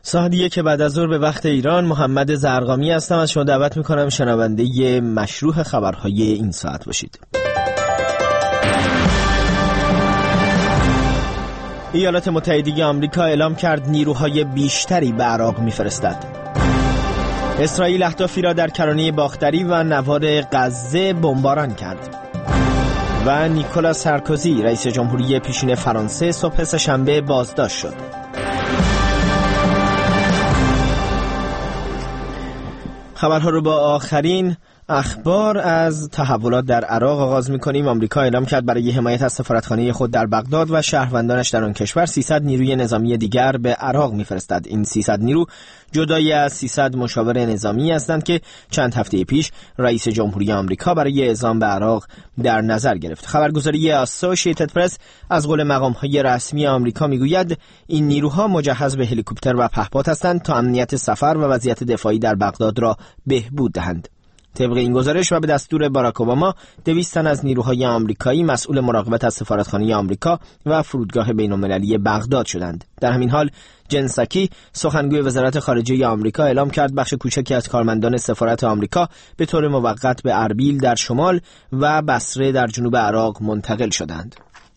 ساعت 1 بعد از ظهر به وقت ایران. محمد زرقامی هستم. از شما دعوت میکنم شنونده مشروح خبرهای این ساعت باشید. ایالات متحده آمریکا اعلام کرد نیروهای بیشتری به عراق میفرستد. اسرائیل اهدافی را در کرانه باختری و نوار غزه بمباران کرد. و نیکولا سارکوزی رئیس جمهوری پیشین فرانسه صبح سه‌شنبه بازداشت شد. خبرها رو با آخرین اخبار از تحولات در عراق آغاز می‌کنیم. آمریکا اعلام کرد برای حمایت از سفارتخانه خود در بغداد و شهروندانش در آن کشور 300 نیروی نظامی دیگر به عراق می‌فرستد. این 300 نیرو جدای از 300 مشاور نظامی هستند که چند هفته پیش رئیس جمهوری آمریکا برای اعزام به عراق در نظر گرفت. خبرگزاری اسوسییتد پرس از قول مقام‌های رسمی آمریکا می‌گوید این نیروها مجهز به هلیکوپتر و پهپاد هستند تا امنیت سفر و وضعیت دفاعی در بغداد را بهبود دهند. طبق این گزارش و به دستور باراک اوباما 200 تن از نیروهای آمریکایی مسئول مراقبت از سفارتخانه آمریکا و فرودگاه بین‌المللی بغداد شدند. در همین حال جن ساکی سخنگوی وزارت خارجه آمریکا اعلام کرد بخش کوچکی از کارمندان سفارت آمریکا به طور موقت به اربیل در شمال و بصره در جنوب عراق منتقل شدند.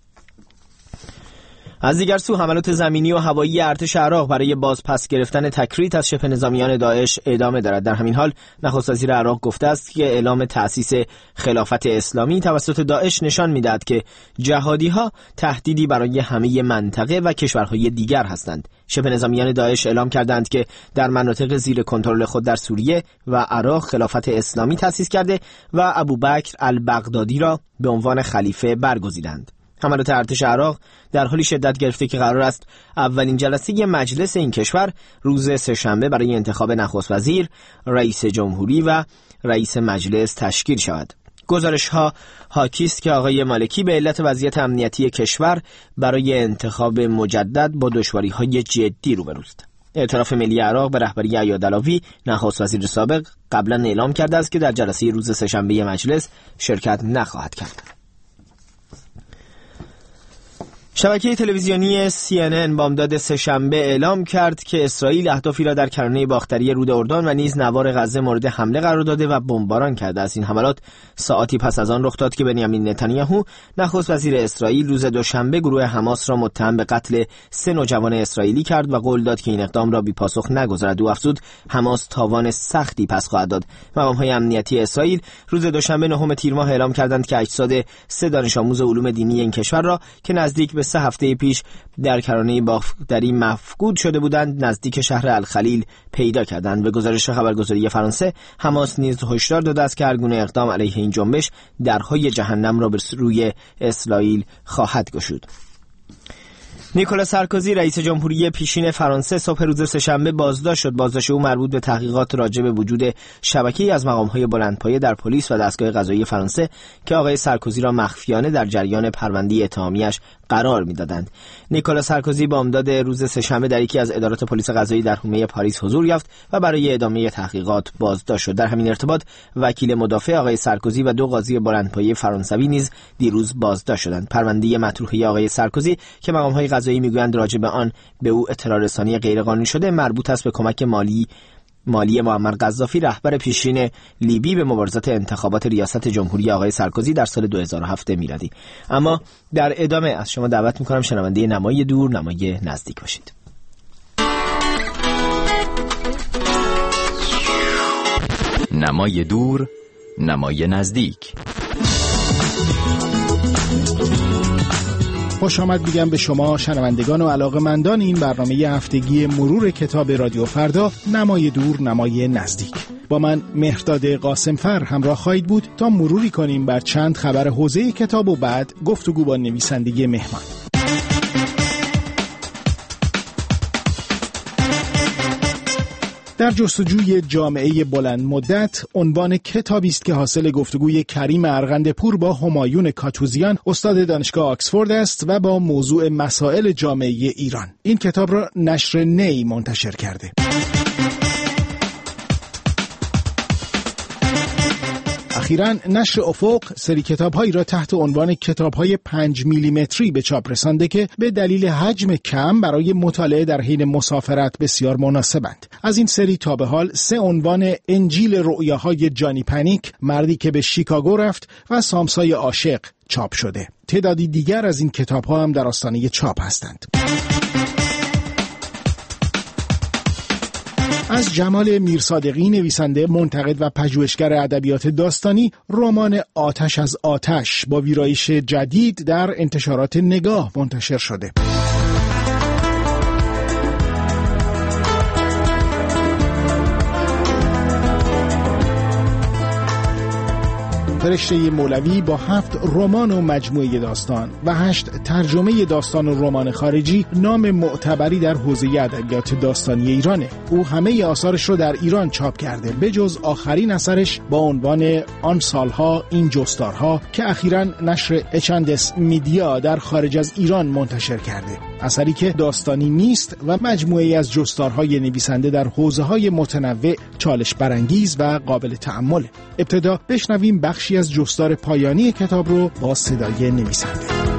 از دیگر سو حملات زمینی و هوایی ارتش عراق برای بازپس گرفتن تکریت از شبه نظامیان داعش ادامه دارد. در همین حال نخست وزیر عراق گفته است که اعلام تأسیس خلافت اسلامی توسط داعش نشان می‌دهد که جهادی‌ها تهدیدی برای همه منطقه و کشورهای دیگر هستند. شبه نظامیان داعش اعلام کردند که در مناطق زیر کنترل خود در سوریه و عراق خلافت اسلامی تأسیس کرده و ابوبکر البغدادی را به عنوان خلیفه برگزیدند. حملات ارتش عراق در حالی شدت گرفته که قرار است اولین جلسه مجلس این کشور روز سه‌شنبه برای انتخاب نخست وزیر، رئیس جمهوری و رئیس مجلس تشکیل شود. گزارش‌ها حاکی است که آقای مالکی به علت وضعیت امنیتی کشور برای انتخاب مجدد با دشواری‌های جدی روبروست. ائتلاف ملی عراق به رهبری عیاد علاوی نخست وزیر سابق قبلا اعلام کرده است که در جلسه روز سه‌شنبه مجلس شرکت نخواهد کرد. شبکه تلویزیونی CNN بامداد سه‌شنبه اعلام کرد که اسرائیل اهدافی را در کرانه باختری رود اردن و نیز نوار غزه مورد حمله قرار داده و بمباران کرده است. این حملات ساعتی پس از آن رخ داد که بنیامین نتانیاهو نخست وزیر اسرائیل روز دوشنبه گروه حماس را متهم به قتل 3 نوجوان اسرائیلی کرد و قول داد که این اقدام را بی پاسخ نگذارد. او افزود حماس تاوان سختی پس خواهد داد. مقام‌های امنیتی اسرائیل روز دوشنبه 9 تیر ماه اعلام کردند که اجساد 3 دانش آموز علوم دینی این کشور را که نزدیک به 3 هفته پیش در کرانه باختری مفقود شده بودند نزدیک شهر الخلیل پیدا کردند. به گزارش خبرگزاری فرانسه حماس نیز هشدار داده است که هر گونه اقدام علیه این جنبش درهای جهنم را به روی اسرائیل خواهد گشود. نیکولا سارکوزی رئیس جمهوری پیشین فرانسه صبح روز سه‌شنبه بازداشت شد. بازداشت او مربوط به تحقیقات راجع به وجود شبکه‌ای از مقام‌های بلندپایه در پلیس و دستگاه قضایی فرانسه که آقای سارکوزی را مخفیانه در جریان پرونده اتهامیش قرار می‌دادند. نیکولا سارکوزی بامداد روز سه‌شنبه در یکی از ادارات پلیس قضایی در حومه پاریس حضور یافت و برای ادامه تحقیقات بازداشت شد. در همین ارتباط وکیل مدافع آقای سارکوزی و 2 قاضی بلندپایه فرانسوی نیز دیروز بازداشت شدند. پرونده مطروحه آقای سارکوزی که مقام‌های قضایی میگویند راجع به آن به او اطلاع رسانی غیرقانونی شده مربوط است به کمک مالی معمر قذافی رهبر پیشین لیبی به مبارزات انتخابات ریاست جمهوری آقای سارکوزی در سال 2007 میلادی. اما در ادامه از شما دعوت میکنم شنونده نمای دور نمای نزدیک باشید. نمای دور نمای نزدیک. خوش آمد میگم به شما شنوندگان و علاقه‌مندان این برنامه هفتگی مرور کتاب رادیو فردا نمای دور نمای نزدیک. با من مهرداد قاسمفر همراه خواهید بود تا مروری کنیم بر چند خبر حوزه کتاب و بعد گفتگو با نویسنده مهمان. در جستجوی جامعه بلند مدت عنوان کتابی است که حاصل گفتگوی کریم ارغندپور با همایون کاتوزیان استاد دانشگاه آکسفورد است و با موضوع مسائل جامعه ایران. این کتاب را نشر نی منتشر کرده. اخیراً نشر افق سری کتاب‌هایی را تحت عنوان کتاب‌های 5 میلیمتری به چاپ رسانده که به دلیل حجم کم برای مطالعه در حین مسافرت بسیار مناسبند. از این سری تا به حال 3 عنوان انجیل رؤیاهای جانی پنیک، مردی که به شیکاگو رفت و سامسای عاشق چاپ شده. تعدادی دیگر از این کتاب‌ها هم در آستانه چاپ هستند. از جمال میرصادقی، نویسنده، منتقد و پژوهشگر ادبیات داستانی، رمان آتش از آتش با ویرایش جدید در انتشارات نگاه منتشر شده. فرشته مولوی با 7 رمان و مجموعه داستان و 8 ترجمه داستان و رمان خارجی نام معتبری در حوزه ادبیات داستانی ایرانه. او همه آثارش رو در ایران چاپ کرده به جز آخرین اثرش با عنوان آن سالها این جستارها که اخیراً نشر اچندس میدیا در خارج از ایران منتشر کرده. اثری که داستانی نیست و مجموعه‌ای از جستارهای نویسنده در حوزه‌های متنوع، چالش برانگیز و قابل تأمل. ابتدا بشنویم بخشی از جستار پایانی کتاب رو با صدای نویسنده.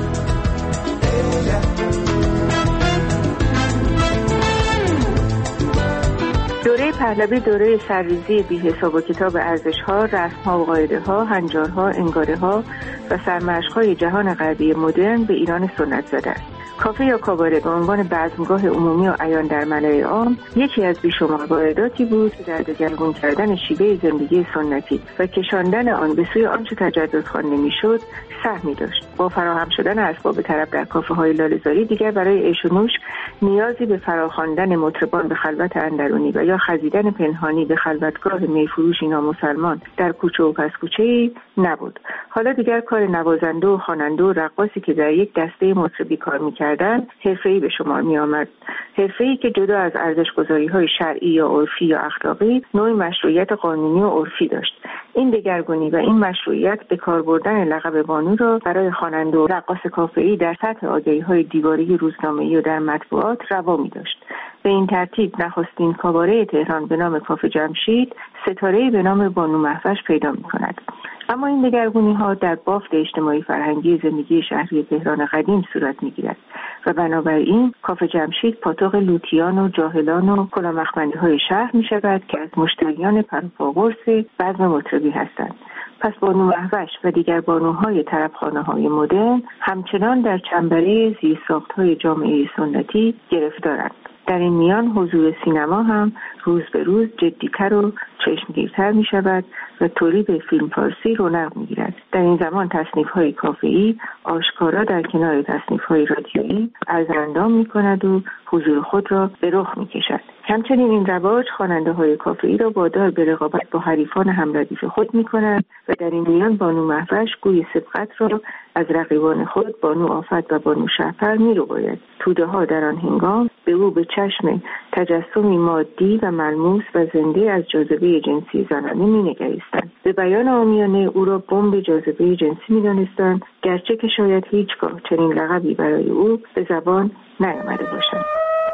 دوره پهلوی دوره سرریزی بی‌حساب و کتاب ارزش‌ها، رسم‌ها و قاعده‌ها، هنجارها، انگاره‌ها و سرمشق‌های جهان غربی مدرن به ایران سنت زده است. کافه یا کاباره به عنوان بزمگاه عمومی و عیان در ملأ عام یکی از بیشمار واحداتی بود که در دگرگون کردن شیوه زندگی سنتی و کشاندن آن به سوی آنچه تجدد خوانده میشد سهمی داشت. با فراهم شدن اسباب طرب در کافه‌های لاله‌زاری دیگر برای عیش و نوش نیازی به فراخواندن مطربان به خلوت اندرونی و یا خزیدن پنهانی به خلوتگاه میفروشی نامسلمان در کوچه و پس کوچه‌ای نبود. حالا دیگر کار نوازنده و خواننده و رقاصی که در یک دسته مطربی کار می‌کردند حرفه‌ای به شمار می‌آمد. حرفه‌ای که جدا از ارزش‌گذاری‌های شرعی یا عرفی یا اخلاقی نوعی مشروعیت قانونی و عرفی داشت. این دگرگونی و این مشروعیت به کار بردن لقب بانو را برای خواننده و رقاص کافه‌ای در سطح آگهی‌های دیواری روزنامه‌ای و در مطبوعات روا می‌داشت. به این ترتیب نخستین کاباره تهران به نام کافه جمشید ستاره‌ای به نام بانو مهوش پیدا می‌کند. اما این دگرگونی‌ها در بافت اجتماعی فرهنگی زندگی شهری تهران قدیم صورت می‌گیرد و بنابراین کافه جمشید پاتوق لوطیان و جاهلان و کلامخمندی‌های شهر می‌شود که از مشتریان پروپاگورس بزم مطربی هستند. پس بانو مهوش و دیگر بانوهای طربخانه‌های مدرن همچنان در چنبره زیرساخت‌های جامعه سنتی گرفتارند. در این میان حضور سینما هم روز به روز جدی‌تر و چشمگیرتر می شود و تولید فیلم فارسی رونق می گیرد. در این زمان تصنیف‌های کافه‌ای آشکارا در کنار تصنیف‌های رادیویی ارزاندام می کند و حضور خود را به رخ می کشد. همچنین این رواج خواننده‌های کافه‌ای را وادار به رقابت با حریفان همردیف خود می کند و در این میان بانو مهوش گوی سبقت را از رقیبان خود بانو آفت و بانو شهپر می رو باید. توده ها در آن هنگام به او به چشم تجسمی مادی و ملموس و زنده از جاذبه جنسی زنانه می نگریستند. به بیان عامیانه او را بمب جاذبه جنسی می دانستند، گرچه که شاید هیچگاه چنین لقبی برای او به زبان نیامده باشد.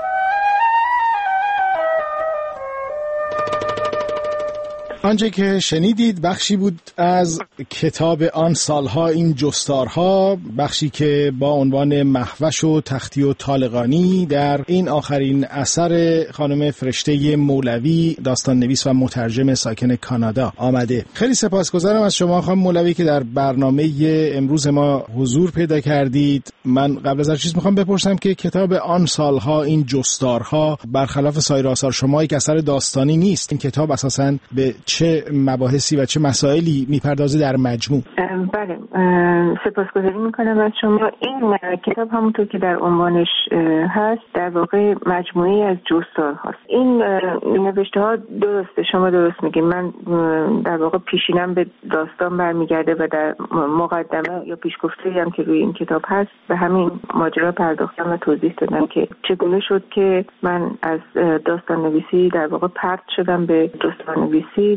آنچه که شنیدید بخشی بود از کتاب آن سالها این جستارها، بخشی که با عنوان مهوش و تختی و طالقانی در این آخرین اثر خانم فرشته مولوی، داستان نویس و مترجم ساکن کانادا آمده. خیلی سپاسگزارم از شما خانم مولوی که در برنامه امروز ما حضور پیدا کردید. من قبل از هر چیز میخوام بپرسم که کتاب آن سالها این جستارها برخلاف سایر آثار شما یک اثر داستانی نیست. این کتاب اساساً به چه مباحثی و چه مسائلی میپردازه در مجموع؟ بله، سپاسگزاری میکنم از شما. این کتاب همونطور که در عنوانش هست در واقع مجموعه از جستار هست. این نوشته ها درسته، شما درست میگید. من در واقع پیشینم به داستان برمیگرده و در مقدمه یا پیشگفته‌ای هم که روی این کتاب هست به همین ماجرا پرداختم و توضیح دادم که چگونه شد که من از داستان نویسی در واقع پرت شدم به داستان نویسی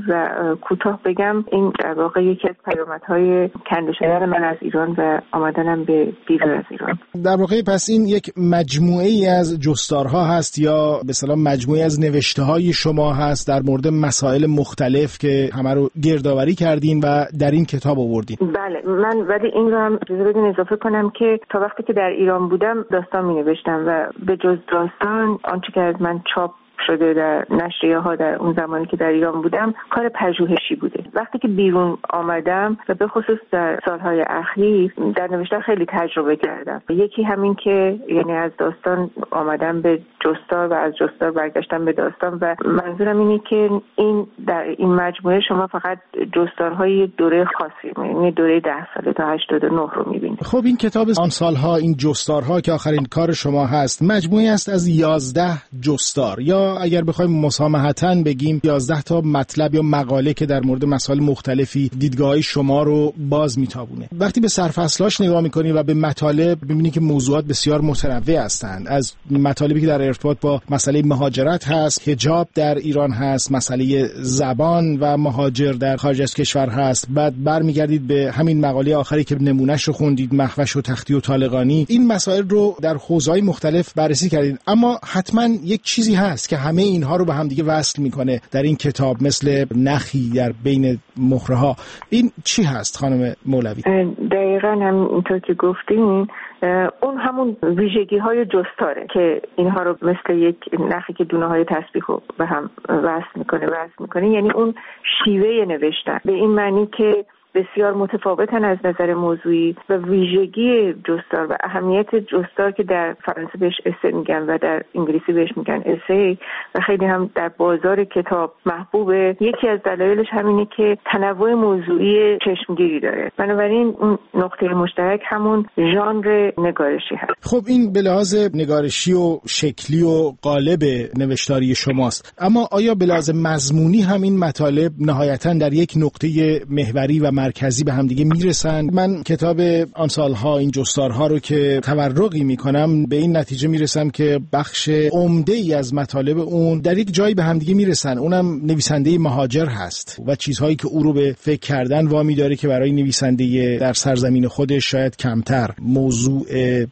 و کوتاه بگم این در واقع یکی از پیامدهای کنده شدن من از ایران و آمدنم به بیرون از ایران. در واقع پس این یک مجموعه ای از جستارها هست یا به اصطلاح مجموعه از نوشته‌های شما هست در مورد مسائل مختلف که همه رو گردآوری کردین و در این کتاب آوردین؟ بله، من ولی این رو هم اجازه بدین اضافه کنم که تا وقتی که در ایران بودم داستان می‌نوشتم و به جز داستان آنچه که از من چاپ شده در نشریه‌ها در اون زمانی که در ایران بودم کار پژوهشی بوده. وقتی که بیرون آمدم و به خصوص در سالهای اخیر در نوشتن خیلی تجربه کردم. یکی همین که یعنی از داستان آمدم به جستار و از جستار برگشتم به داستان و منظورم اینه که این در این مجموعه شما فقط جستارهای دوره خاصی، یعنی دوره 10 ساله تا 89 رو می‌بینید. خب این کتاب آن سالها، این جستارها که آخرین کار شما هست، مجموعه است از 11 جستار یا اگر بخوایم مسامحتاً بگیم 11 تا مطلب یا مقاله که در مورد مسائل مختلفی دیدگاه شما رو باز میتابونه. وقتی به سرفصلاش نگاه میکنی و به مطالب ببینی که موضوعات بسیار متنوع هستند، از مطالبی که در ارتباط با مسئله مهاجرت هست، حجاب در ایران هست، مسئله زبان و مهاجر در خارج از کشور هست، بعد برمیگردید به همین مقاله آخری که نمونهش رو خوندید، مخوش و تختی و طالقانی. این مسائل رو در حوزه‌های مختلف بررسی کردید، اما حتما یک چیزی هست که همه اینها رو به هم دیگه وصل میکنه در این کتاب، مثل نخی در بین مهره‌ها. این چی هست خانم مولوی؟ دقیقاً همینطور که گفتین، اون همون ویژگی‌های جستاره که اینها رو مثل یک نخی که دونه‌های تسبیح رو به هم وصل میکنه، یعنی اون شیوه نوشتن به این معنی که بسیار متفاوتن از نظر موضوعی و ویژگی جستار و اهمیت جستار که در فرانسه بهش اسه میگن و در انگلیسی بهش میگن اسه و خیلی هم در بازار کتاب محبوبه. یکی از دلایلش همینه که تنوع موضوعی چشمگیری داره. بنابراین اون نقطه مشترک همون ژانر نگارشی هست. خب این به لحاظ نگارشی و شکلی و قالب نوشتاری شماست، اما آیا به لحاظ مضمونی هم این مطالب نهایتاً در یک نقطه محوری و مرکزی به هم دیگه میرسن؟ من کتاب آن سالها، این جستارها رو که تورقی میکنم به این نتیجه میرسم که بخش عمده ای از مطالب اون در یک جایی به هم دیگه میرسن. اونم نویسنده مهاجر هست و چیزهایی که او رو به فکر کردن وامی داره که برای نویسنده در سرزمین خودش شاید کمتر موضوع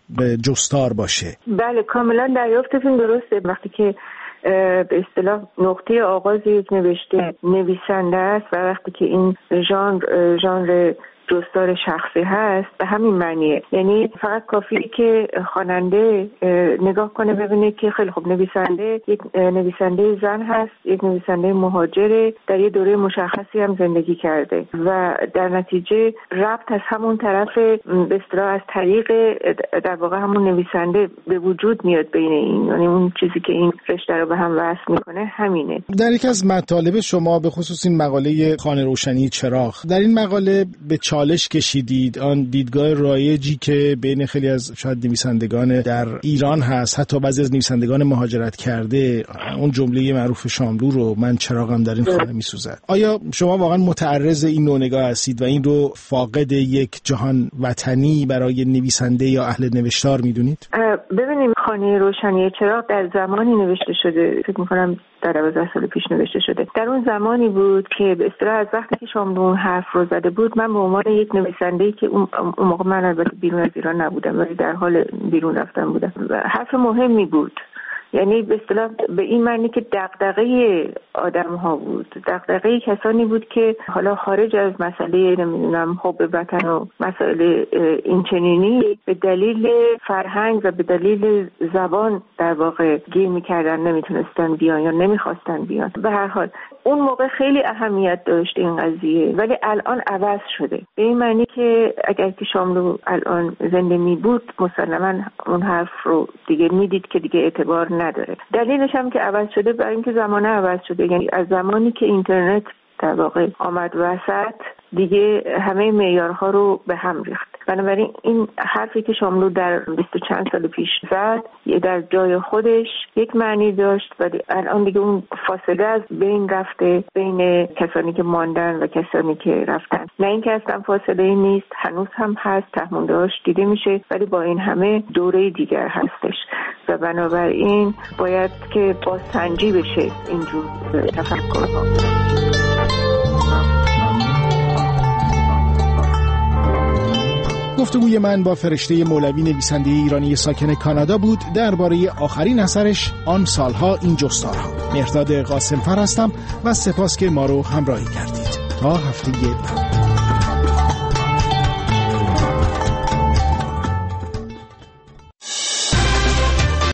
جستار باشه. بله، کاملا دریافتتون درسته. وقتی که به اصطلاح نقطه آغاز یک نویسنده است و وقتی که این ژانر جستار شخصی هست به همین معنیه، یعنی فقط کافیه که خواننده نگاه کنه ببینه که خیلی خوب نویسنده یک نویسنده زن هست، یک نویسنده مهاجره، در یه دوره مشخصی هم زندگی کرده و در نتیجه ربط از همون طرف به اصطلاح از طریق در واقع همون نویسنده به وجود میاد بین این، یعنی اون چیزی که این رشته رو به هم وصل میکنه همینه. در یک از مطالب شما به خصوص این مقاله خانه روشنی چراغ، در این مقاله به چالش کشیدید آن دیدگاه رایجی که بین خیلی از شاید نویسندگان در ایران هست، حتی بعضی از نویسندگان مهاجرت کرده، اون جمله معروف شاملو رو من چراغم در این خانه میسوزد. آیا شما واقعا متعرض این نوع نگاه هستید و این رو فاقد یک جهان وطنی برای نویسنده یا اهل نوشتار میدونید؟ ببینیم، خانه روشنی چراغ در زمانی نوشته شده، فکر می‌کنم در 12 سال پیش نوشته شده. در اون زمانی بود که به اصطلاح از وقتی که شاملو اون حرف رو زده بود، من به عنوان یک نویسنده‌ای که اون موقع من البته بیرون از ایران نبودم ولی در حال بیرون رفتن بودم، حرف مهمی بود. یعنی به اصطلاح به این معنی که دغدغه آدم‌ها بود، دغدغه کسانی بود که حالا خارج از مسئله نمیدونم حب وطن و مسائل اینچنینی به دلیل فرهنگ و به دلیل زبان در واقع گیر می‌کردن، نمیتونستن بیان یا نمیخواستن بیان. به هر حال اون موقع خیلی اهمیت داشت این قضیه، ولی الان عوض شده. به این معنی که اگر که شاملو الان زنده می بود مسلماً اون حرف رو دیگه میدید که دیگه اعتبار نداره. دلیلش هم که عوض شده برای اینکه زمانه عوض شده، یعنی از زمانی که اینترنت در واقع آمد وسط دیگه همه معیارها رو به هم ریخت. بنابراین این حرفی که شاملو در 20 چند سال پیش زد یه در جای خودش یک معنی داشت و الان دیگه اون فاصله از بین رفته بین کسانی که ماندن و کسانی که رفتن. نه اینکه اصلا فاصله نیست، هنوز هم هست، تهموندهاش دیده میشه، ولی با این همه دوره دیگر هستش و بنابراین باید که بازسنجی بشه اینجور تفکرها. گفتگوی من با فرشته مولوی نویسنده ایرانی ساکن کانادا بود درباره آخرین اثرش آن سالها این جستارها. مهرداد قاسمفر هستم و سپاس که ما رو همراهی کردید. تا هفته بعد.